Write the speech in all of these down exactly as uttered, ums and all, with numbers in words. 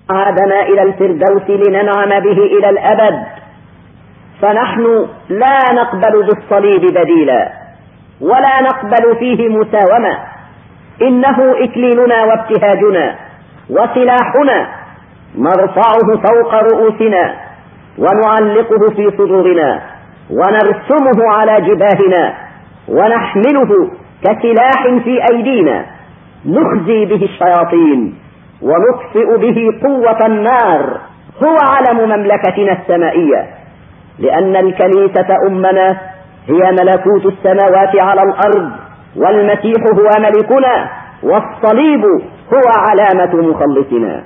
عادنا إلى الفردوس لننعم به إلى الأبد، فنحن لا نقبل بالصليب بديلا ولا نقبل فيه مساومة. إنه إكليلنا وابتهاجنا وسلاحنا، نرفعه فوق رؤوسنا ونعلقه في صدورنا ونرسمه على جباهنا ونحمله كسلاح في أيدينا، نخزي به الشياطين ونطفئ به قوة النار. هو علم مملكتنا السمائية، لأن الكنيسة أمنا هي ملكوت السماوات على الأرض، والمسيح هو ملكنا، والصليب هو علامة مخلصنا.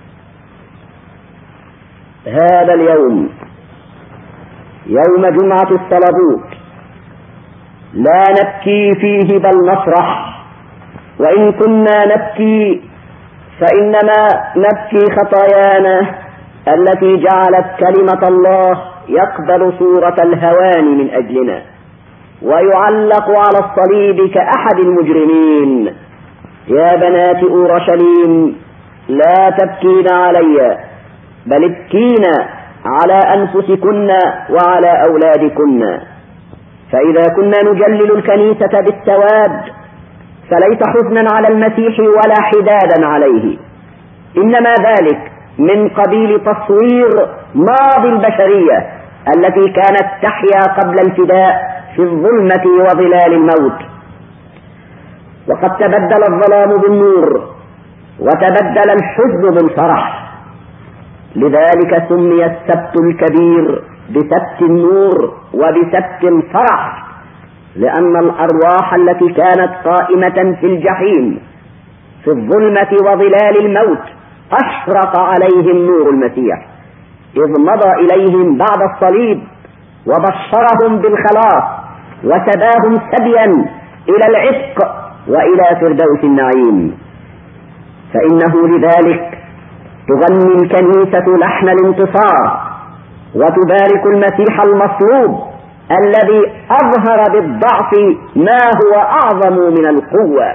هذا اليوم يوم جمعة الصلبوت لا نبكي فيه بل نفرح، وإن كنا نبكي فإنما نبكي خطايانا التي جعلت كلمة الله يقبل صورة الهوان من أجلنا ويعلق على الصليب كأحد المجرمين. يا بنات أورشليم، لا تبكين علي، بل ابكين على أنفسكن وعلى أولادكن. فإذا كنا نجلل الكنيسة بالسواد فليس حزنا على المسيح ولا حدادا عليه، إنما ذلك من قبيل تصوير ماضي البشرية التي كانت تحيا قبل الفداء في الظلمة وظلال الموت. وقد تبدل الظلام بالنور وتبدل الحزن بالفرح، لذلك سمي السبت الكبير بسبت النور وبسبت الفرح، لأن الأرواح التي كانت قائمة في الجحيم في الظلمة وظلال الموت أشرق عليهم نور المسيح إذ مضى إليهم بعد الصليب وبشرهم بالخلاص وسباهم سبيا إلى العتق وإلى فردوس النعيم. فإنه لذلك تغني الكنيسة لحن الانتصار وتبارك المسيح المصلوب الذي أظهر بالضعف ما هو أعظم من القوة.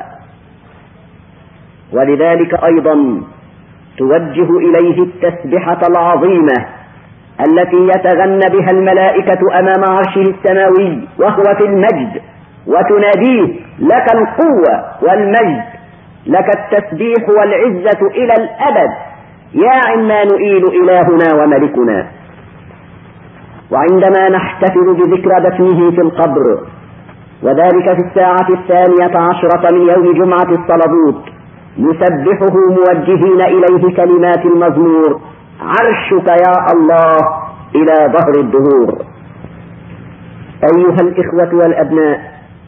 ولذلك أيضا توجه إليه التسبحة العظيمة التي يتغنى بها الملائكة أمام عرشه السماوي وهو في المجد، وتناديه: لك القوة والمجد، لك التسبيح والعزة إلى الأبد يا عمانوئيل إلهنا وملكنا. وعندما نحتفل بذكرى دفنه في القبر، وذلك في الساعة الثانية عشرة من يوم جمعة الصلبوت، نسبحه موجهين إليه كلمات المزمور: عرشك يا الله إلى ظهر الدهور. أيها الإخوة والأبناء،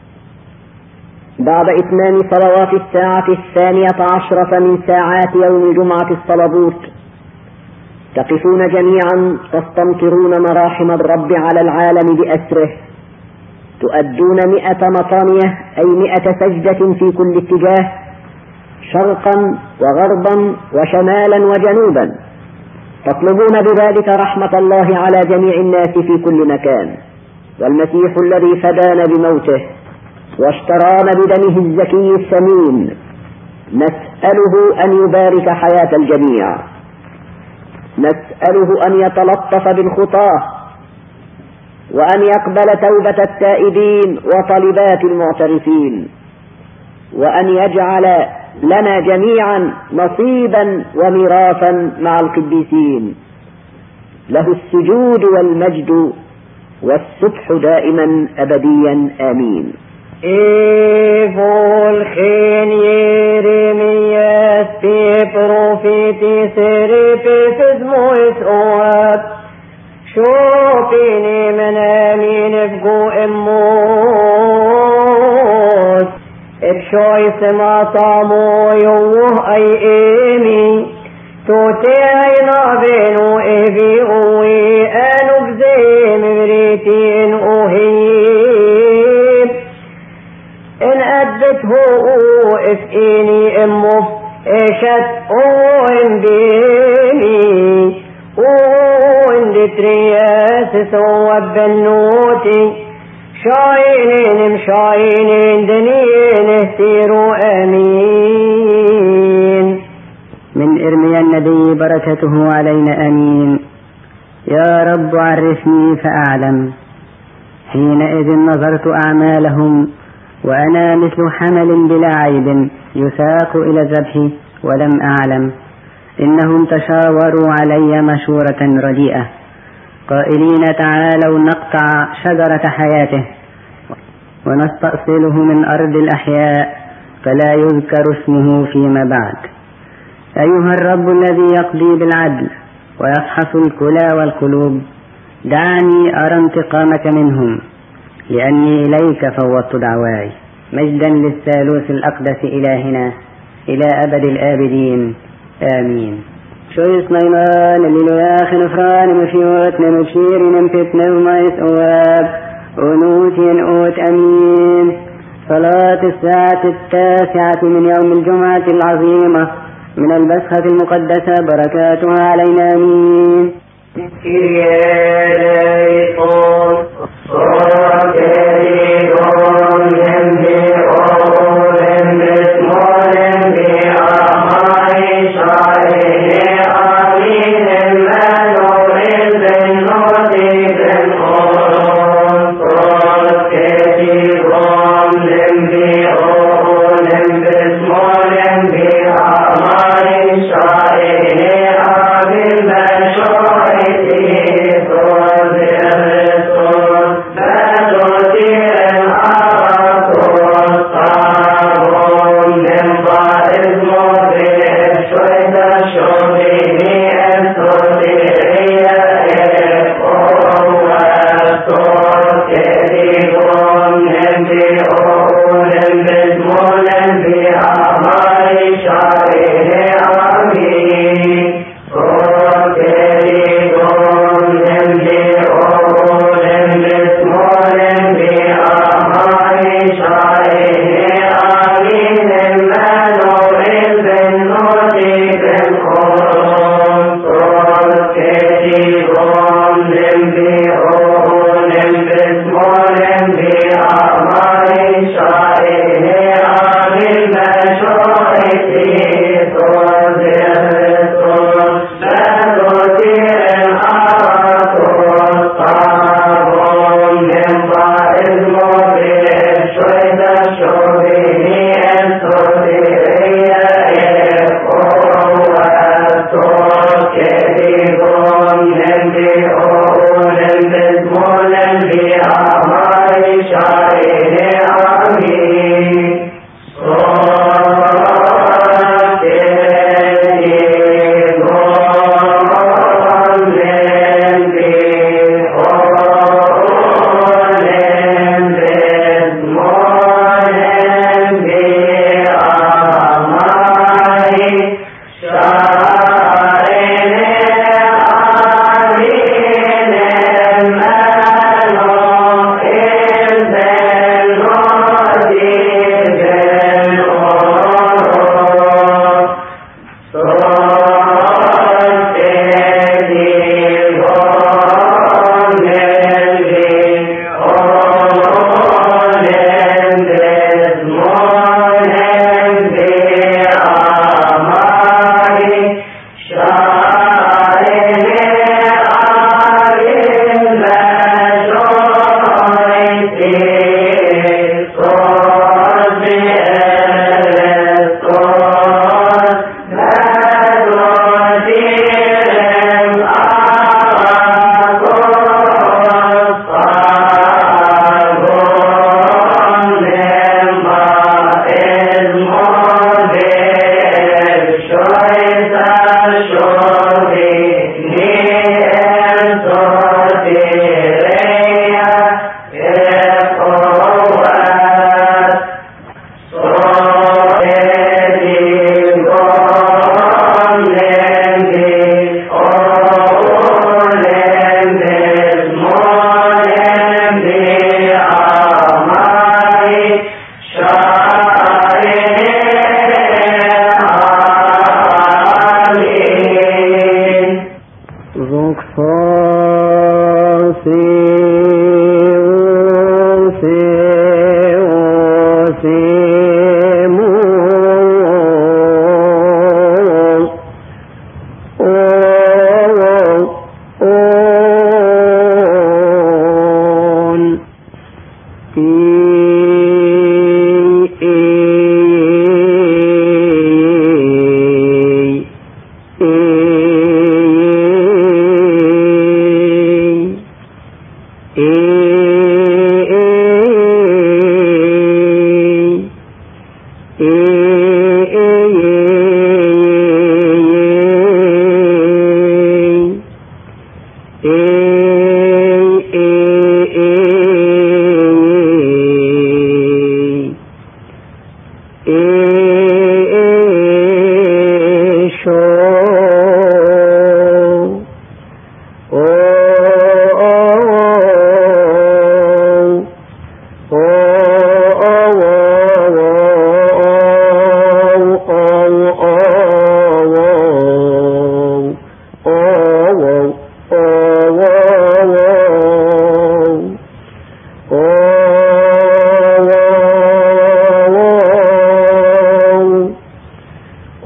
بعد إتمام صلوات الساعة الثانية عشرة من ساعات يوم جمعة الصلبوت، تقفون جميعا تستمطرون مراحم الرب على العالم بأسره، تؤدون مئة مطانية أي مئة سجدة في كل اتجاه، شرقا وغربا وشمالا وجنوبا، تطلبون بذلك رحمة الله على جميع الناس في كل مكان. والمسيح الذي فدانا بموته واشترانا بدمه الزكي الثمين، نسأله أن يبارك حياة الجميع، نسأله أن يتلطف بالخطاة وأن يقبل توبة التائبين وطلبات المعترفين، وأن يجعل لنا جميعا نصيبا وميراثا مع القديسين. له السجود والمجد والسبح دائما أبديا آمين. إيفول خين يرمياس في بروفيتي سريبي فزمو إسعوات شوفيني من آمين بقو إموت إبشوي سما طامو يوه أي إيمي توتي عينا بينو إبي أوي أنو بزي مبريتين أوهيب إن أدته إفئيني إمو إشت أوين بيني أوين دترياس سوى بنوتي شاينين مشاينين دنيين اهتيروا آمين. من إرميا النبي بركته علينا آمين. يا رب عرفني فأعلم. حينئذ نظرت أعمالهم وأنا مثل حمل بلا عيب يساق إلى الذبح ولم أعلم. إنهم تشاوروا علي مشورة رديئة قائلين تعالوا نقطع شجرة حياته ونستأصله من أرض الأحياء فلا يذكر اسمه فيما بعد. أيها الرب الذي يقضي بالعدل ويفحص الكلى والقلوب، دعني أرى انتقامك منهم، لأني إليك فوضت دعواي. مجدا للثالوث الأقدس إلهنا إلى أبد الآبدين آمين. شويس نيمان اللي ياخي نفران مفيوت نمشير نمفتنا ومايس أواب ونوتي نقوت أمين. صلاة الساعة التاسعة من يوم الجمعة العظيمة من البسخة المقدسة بركاتها علينا آمين.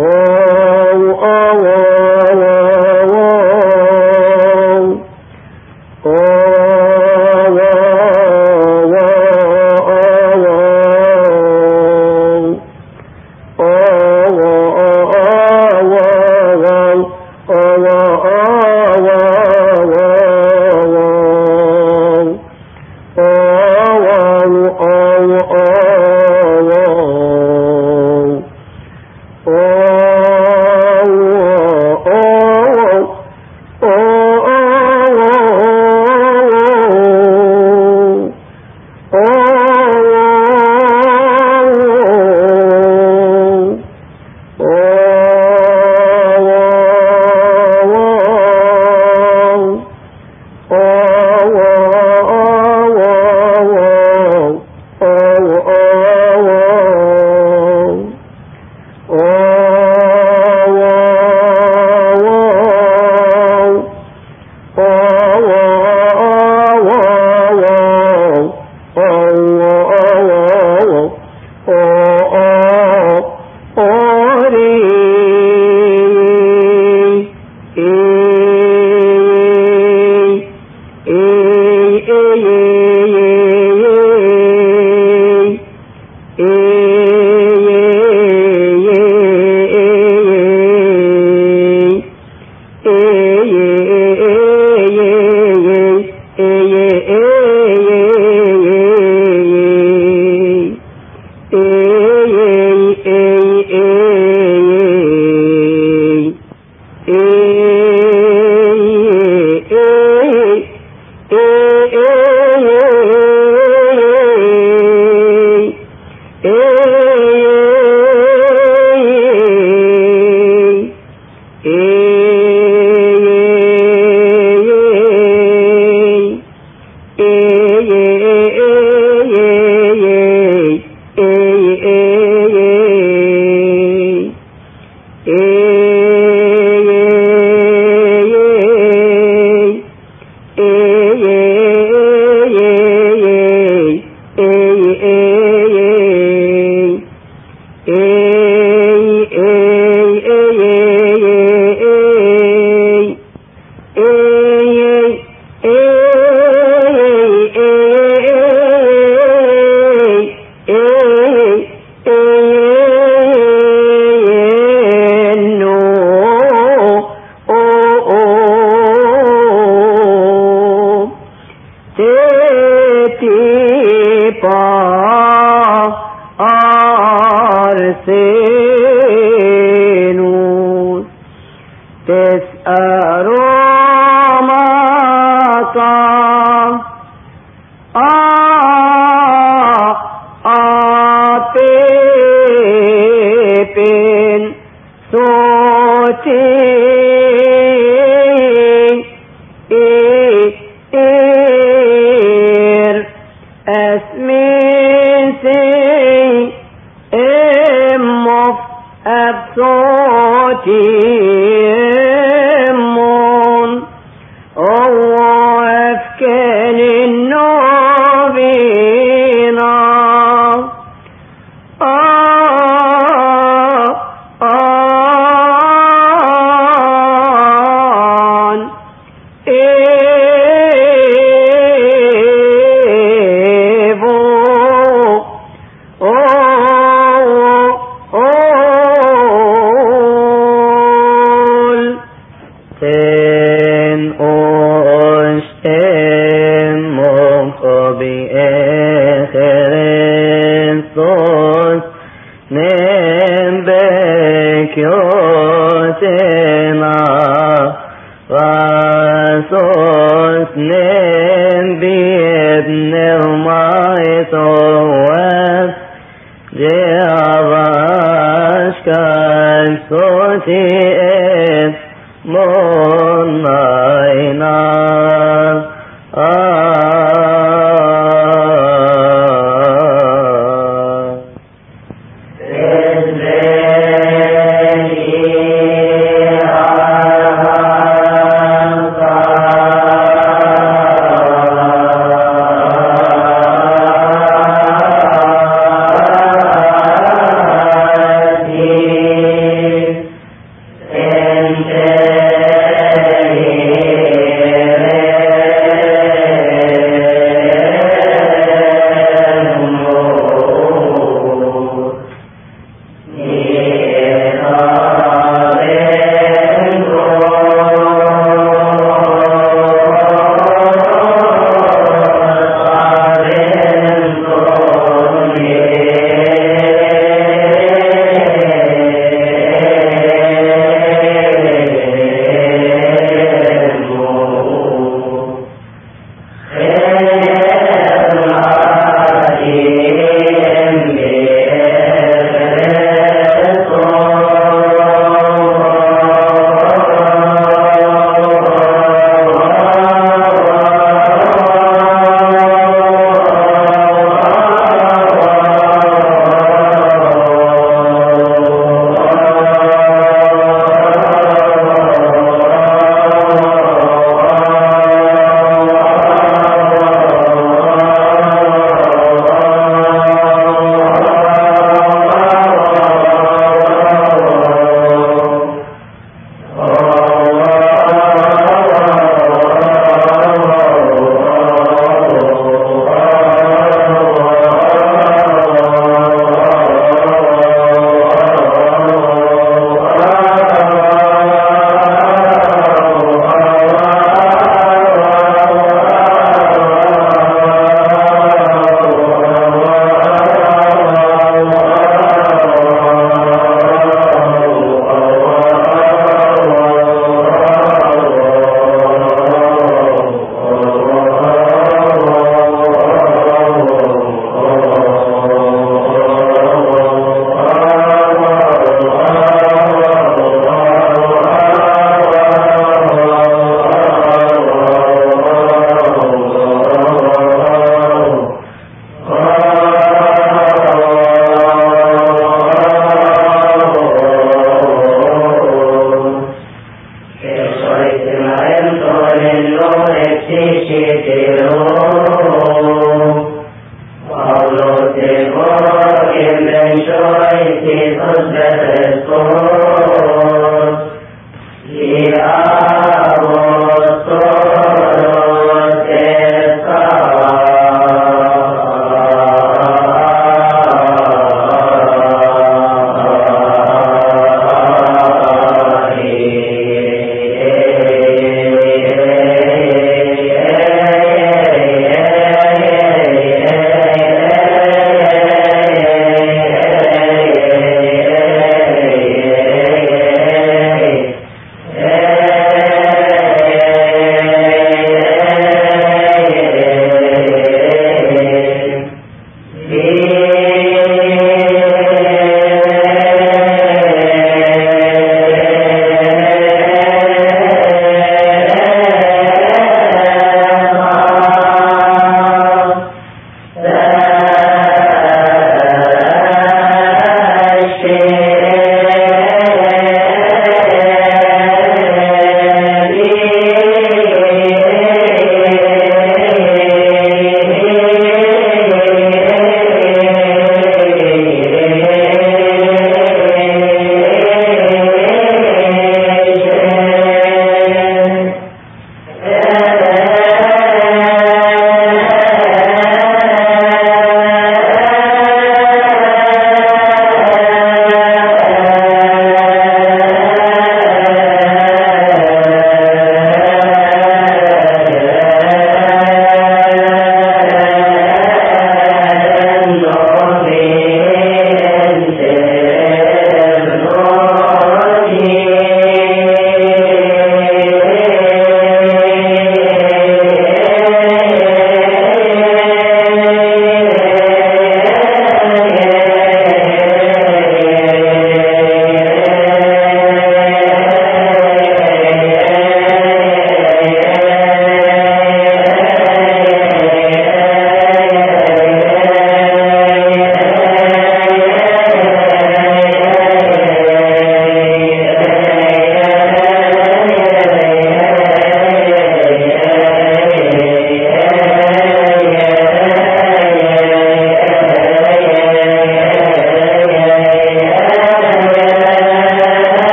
Mon